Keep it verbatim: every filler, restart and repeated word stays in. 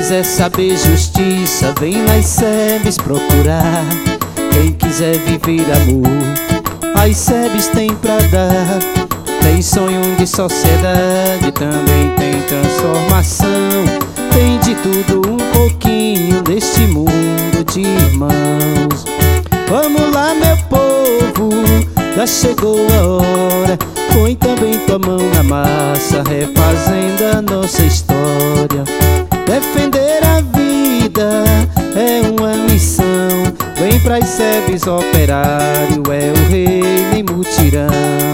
quiser saber justiça, vem nas sebes procurar. Quem quiser viver amor, as sebes tem pra dar. Tem sonho de sociedade, também tem transformação. Tem de tudo um pouquinho deste mundo de irmãos. Vamos lá, meu povo, já chegou a hora. Põe também tua mão na massa, refazendo a nossa história. Defender a vida é uma missão. Vem pras sebes, operário é o rei nem mutirão.